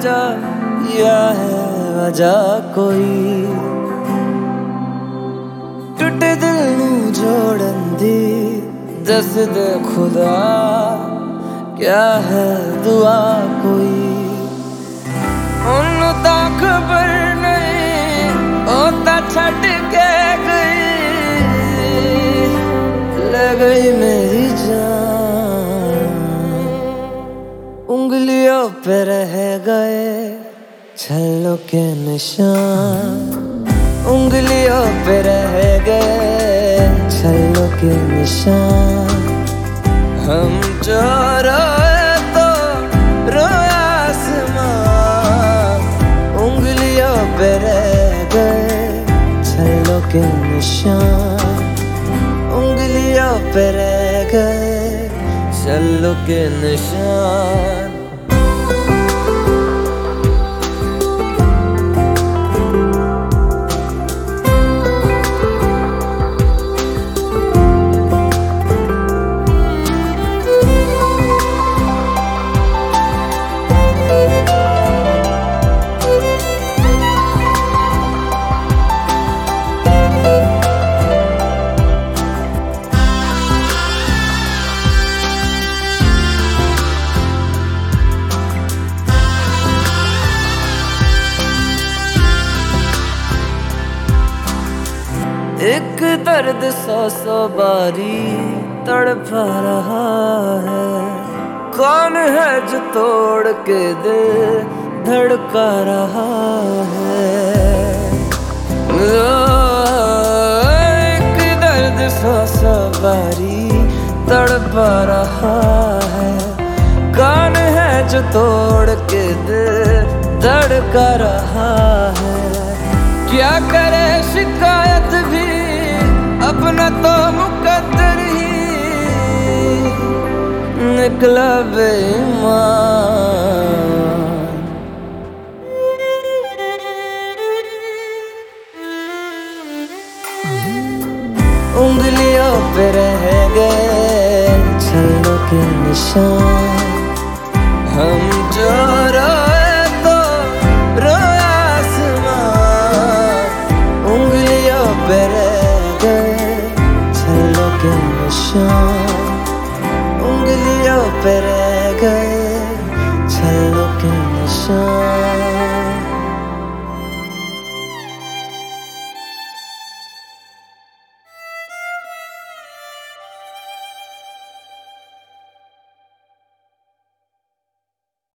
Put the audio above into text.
वजह या है वजह कोई टूटे दिल नू जोड़न दी दस दे खुदा क्या है दुआ कोई उन्हों ता खबर नहीं होता छड़ के गई ले गई मेरी जान उंगलियों पे रह गए छल्लों के निशान उंगलियों पे रह गए छल्लों के निशान हम जो रोए तो रोया आसमान उंगलियों पे रह गए छल्लों के निशान उंगलियों पे रह गए छल्लों के निशान एक दर्द सौ बारी तड़पा रहा है कौन है जो तोड़ के दिल धड़का रहा है एक दर्द सौ बारी तड़पा रहा है कौन है जो तोड़ के दिल धड़का रहा है क्या करे शिकायत भी अपना तो मुकद्दर ही निकला बेईमान उंगलियों पे रह गए छल्लों के निशान हम जो रोए तो रोया आसमान उंगलियों पे रह गए छल्लों के निशान उंगलियों पे रह गए छल्लों के निशान